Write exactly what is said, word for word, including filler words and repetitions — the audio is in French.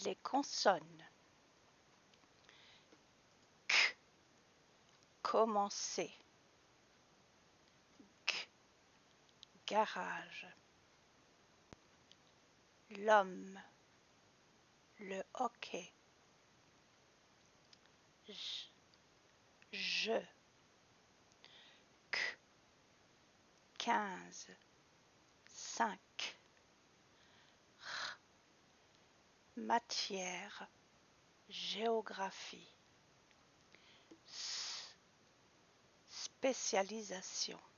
les consonnes. K, commencer. G, garage. L'homme, le hockey. J, je. K, quinze. Cinq. R, matière, géographie. S, spécialisation.